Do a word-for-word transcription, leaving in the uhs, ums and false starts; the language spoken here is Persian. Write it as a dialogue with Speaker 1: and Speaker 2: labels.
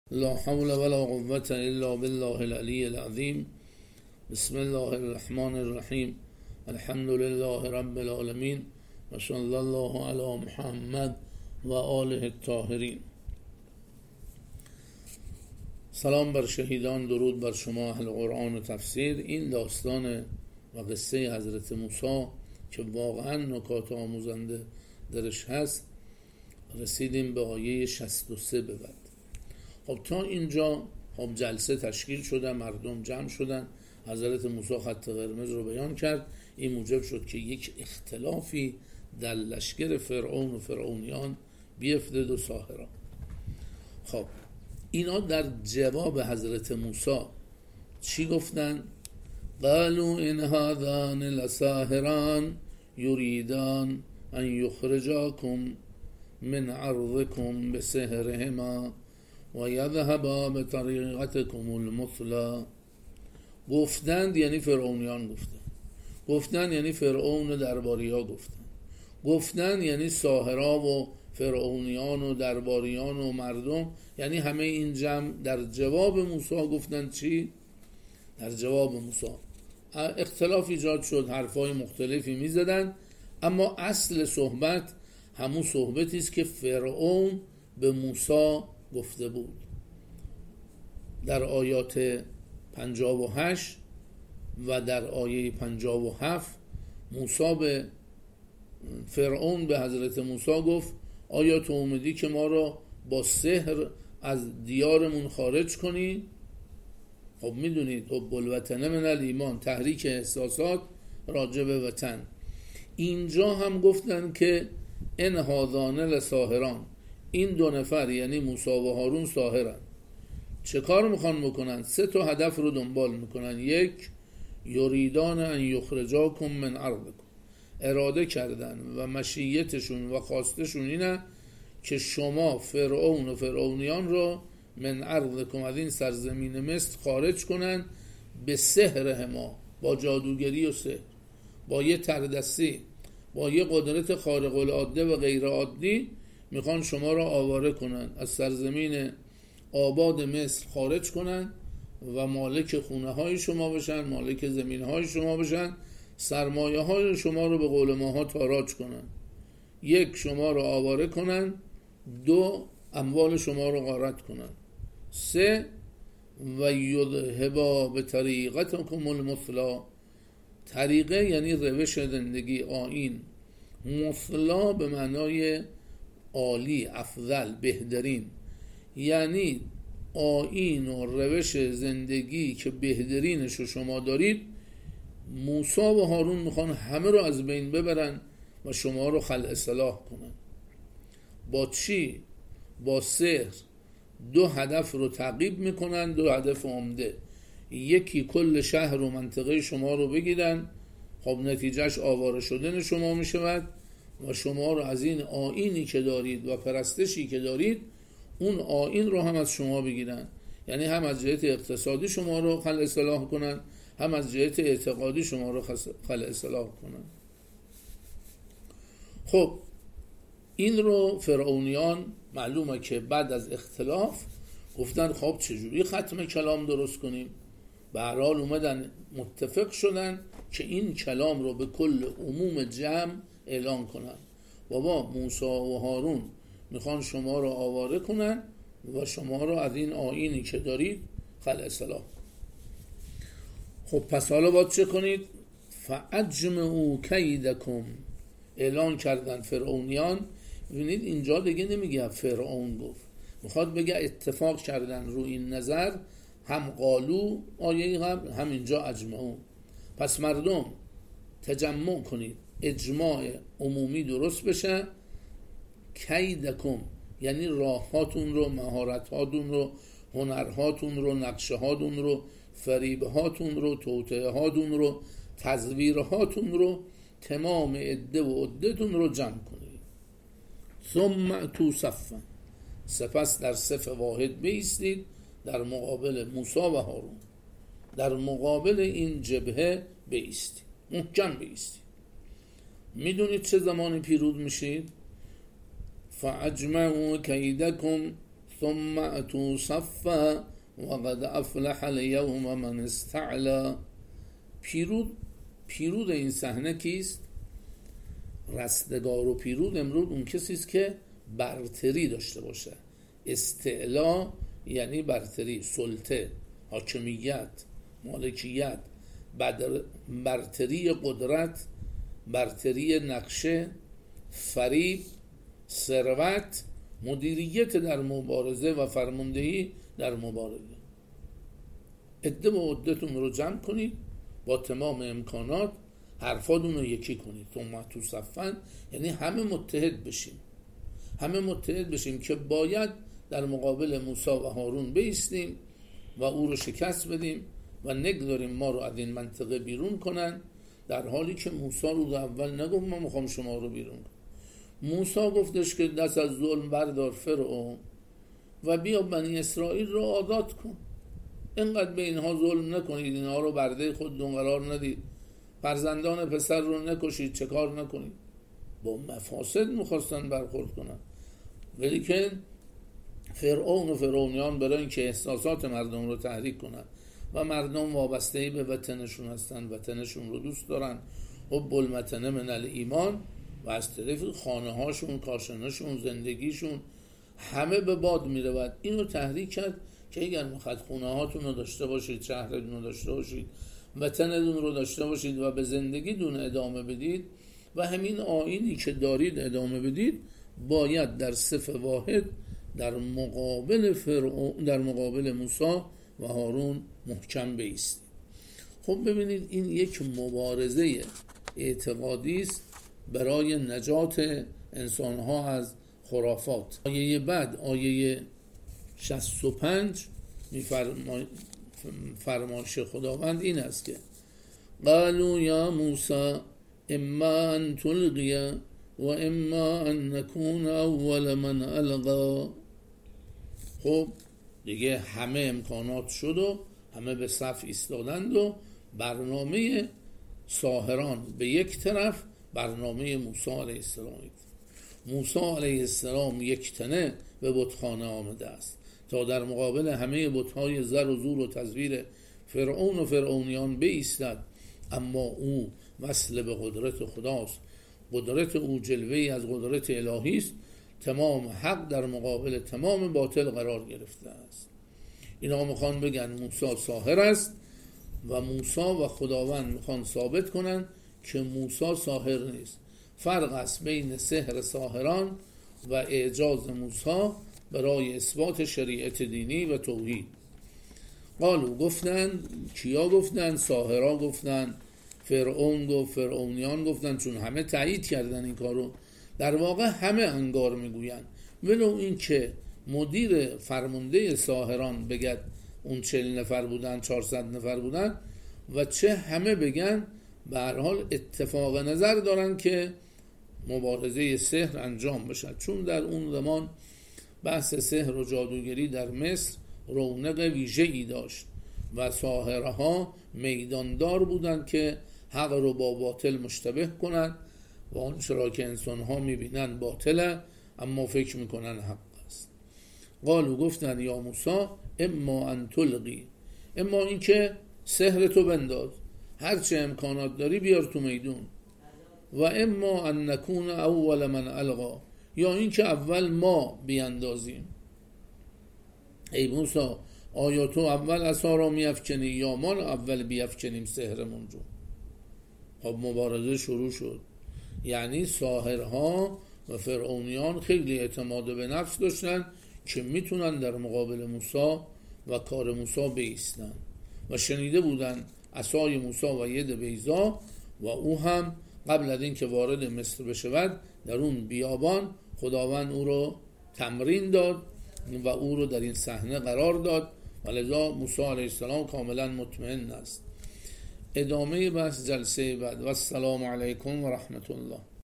Speaker 1: لا حول ولا قوة الا بالله العلی العظیم. بسم الله الرحمن الرحیم. الحمد لله رب العالمین و صلی الله علی محمد و آله الطاهرین. سلام بر شهیدان، درود بر شما اهل قرآن و تفسیر. این داستان و قصه حضرت موسی که واقعا نکات آموزنده درش هست، رسیدیم به آیه شصت و سه به بعد. خب تا اینجا خب جلسه تشکیل شده، مردم جمع شدن، حضرت موسی خط قرمز رو بیان کرد. این موجب شد که یک اختلافی در لشکر فرعون و فرعونیان بیفتد و ساحران. خب اینا در جواب حضرت موسی چی گفتن؟ قالوا ان هذان لساحران یریدان ان یخرجاکم من ارضکم بسحرهما و یذهبا بطریقتکم المثلی. گفتند یعنی فرعونیان گفتن، گفتن یعنی فرعون و درباریا گفتن، گفتن یعنی ساحرا و فرعونیان و درباریان و مردم، یعنی همه این جمع در جواب موسی گفتن چی؟ در جواب موسی اختلاف ایجاد شد، حرفای مختلفی می زدن، اما اصل صحبت همون صحبتی است که فرعون به موسی گفته بود. در آیات پنجاه و هشت و در آیه پنجاه و هفت موسی به فرعون به حضرت موسی گفت آیا تو اومدی که ما را با سحر از دیارمون خارج کنی؟ خب میدونید حب الوطن من الایمان، تحریک احساسات راجع به وطن. اینجا هم گفتن که ان هذان لساحران، این دو نفر یعنی موسی و هارون ساحرن. چه کار میخوان بکنن؟ سه تا هدف رو دنبال میکنن. یک، یریدان ان یخرجاکم من ارضکم، اراده کردن و مشیتشون و خواستشون اینه که شما فرعون و فرعونیان رو من ارضکم، از این سرزمین مصر خارج کنن، به سحر ما، با جادوگری و سحر، با یه تردستی، با یه قدرت خارق العاده و غیر عادی میخوان شما رو آواره کنن، از سرزمین آباد مصر خارج کنن و مالک خونه های شما بشن، مالک زمین های شما بشن، سرمایه های شما رو به قول ماها تاراج کنن. یک، شما رو آواره کنن. دو، اموال شما رو غارت کنن. سه، و یذهبا به طریقتکم المثلی، طریقه یعنی روش زندگی، آیین، مثلا به معنای عالی، افضل، بهترین، یعنی آیین و روش زندگی که بهترینش رو شما دارید. موسی و هارون میخوان همه رو از بین ببرن و شما رو خلع اصلاح کنن. با چی؟ با سحر. دو هدف رو تعقیب میکنن، دو هدف عمده. یکی کل شهر و منطقه شما رو بگیرن، خب نتیجهش آواره شدن شما میشود و شما رو از این آیینی که دارید و پرستشی که دارید، اون آیین رو هم از شما بگیرن. یعنی هم از جهت اقتصادی شما رو خلع اصلاح کنن، هم از جهت اعتقادی شما رو خلع اصلاح کنن. خب این رو فرعونیان معلومه که بعد از اختلاف گفتن خب چجوری ختم کلام درست کنیم. به هر حال اومدن متفق شدن که این کلام رو به کل عموم جمع اعلان کنن. بابا موسی و هارون میخوان شما رو آواره کنن و شما رو از این آیینی که دارید خلع اصلاح. خب پس حالا باید چه کنید؟ فاجمعوا کیدکم، اعلان کردن فرعونیان. ببینید اینجا دیگه نمیگه فرعون گفت، میخواد بگه اتفاق کردن رو این نظر، هم قالو آیه قبل، هم اینجا اجمعون. پس مردم تجمع کنید، اجماع عمومی درست بشه. کیدکم یعنی راهاتون رو، مهارتاتون رو، هنرهاتون رو، نقشه هاتون رو، فریبهاتون رو، توطئه هاتون رو، تزویرهاتون رو، تمام عده و عدتون رو جمع کنید. ثم تو صفا، سپس در صف واحد بایستید در مقابل موسی و هارون، در مقابل این جبهه بایستید، محکم بایستید. میدونید چه زمانی پیروز میشید؟ فاجمعوا کیدکم ثم اتوا صفا وقد افلح اليوم من استعلا. پیرود پیرود این صحنه کیست؟ رستگار و پیرود امروز اون کسی است که برتری داشته باشه. استعلا یعنی برتری، سلطه، حاکمیت، مالکیت، برتری قدرت، برتری نقشه، فریب، ثروت، مدیریت در مبارزه و فرماندهی در مبارزه. عده و عدتون رو جمع کنید با تمام امکانات، حرفاتون رو یکی کنید. ثم تو صفن یعنی همه متحد بشیم، همه متحد بشیم که باید در مقابل موسی و هارون بایستیم و او رو شکست بدیم و نگذاریم ما رو از این منطقه بیرون کنن، در حالی که موسی رو اول نگفت من میخوام شما رو بیرون کنم. موسی گفتش که دست از ظلم بردار فرعون و بیا بنی اسرائیل رو آزاد کن، اینقدر به اینها ظلم نکنید، اینها رو برده خودتون قرار ندید، فرزندان پسر رو نکشید، چه کار نکنید. با مفاسد میخواستن برخورد کنن، ولی که فرعون و فرعونیان برای اینکه احساسات مردم رو تحریک کنن و مردم وابسته به وطنشون هستن، وطنشون رو دوست دارن، حب المتن من الایمان، و از طرف خانه هاشون، کاشانشون، زندگیشون همه به باد میره. و اینو تحریک کرد که اگر میخواد خونه هاتون رو داشته باشید، شهرتون رو داشته باشید، وطنتون رو داشته باشید و به زندگیتون ادامه بدید و همین آیینی که دارید ادامه بدید، باید در صف واحد در مقابل فرعون، در مقابل موسی و هارون محکم بایستید. خب ببینید این یک مبارزه اعتقادی است برای نجات انسانها از خرافات. آیه بعد، آیه شصت و پنج، فرمایش خداوند این است که قالوا یا موسی اما ان تلقی و اما ان نکون اول من القا. خب دیگه همه امکانات شد و همه به صف ایستادند و برنامه ساحران به یک طرف، برنامه موسی علیه السلام. موسی علیه السلام یک تنه به بتخانه آمده است تا در مقابل همه بتهای زر و زور و تزویر فرعون و فرعونیان بایستد، اما او وصل به قدرت خداست، قدرت او جلوه‌ای از قدرت الهی است، تمام حق در مقابل تمام باطل قرار گرفته است. اینا میخوان بگن موسی ساحر است و موسی و خداوند میخوان ثابت کنن که موسی ساحر نیست. فرق است بین سحر ساحران و اعجاز موسی برای اثبات شریعت دینی و توحید. قالو گفتن، کیا گفتن؟ ساحران گفتن، فرعون گفت، فرعونیان گفتن، چون همه تایید کردن این کارو. در واقع همه انگار میگوین، ولو این که مدیر فرمانده ساحران بگد اون چهل نفر بودن، چهارصد نفر بودن، و چه همه بگن، به هر حال اتفاق نظر دارن که مبارزه سحر انجام بشد، چون در اون زمان بحث سحر و جادوگری در مصر رونق ویژه‌ای داشت و ساحرها میداندار بودند که حق رو با باطل مشتبه کنند و آنچه را که انسانها میبینن باطله اما فکر میکنن حق است. قالو گفتن یا موسی اما ان تلقی، اما این که سحر تو بنداز، هرچه امکانات داری بیار تو میدون، و اما ان نکون اول من القا، یا این که اول ما بیاندازیم. ای موسی آیا تو اول عصا را میافکنی یا ما اول بیافکنیم سحرمون رو؟ خب مبارزه شروع شد. یعنی ساحرها و فرعونیان خیلی اعتماد به نفس داشتن که میتونن در مقابل موسی و کار موسی بایستن و شنیده بودن عصای موسی و ید بیضا، و او هم قبل از این که وارد مصر بشود در اون بیابان خداوند او رو تمرین داد و او رو در این صحنه قرار داد و لذا موسی علیه السلام کاملا مطمئن است. ادامه بحث جلسه بعد. و السلام علیکم و رحمت الله.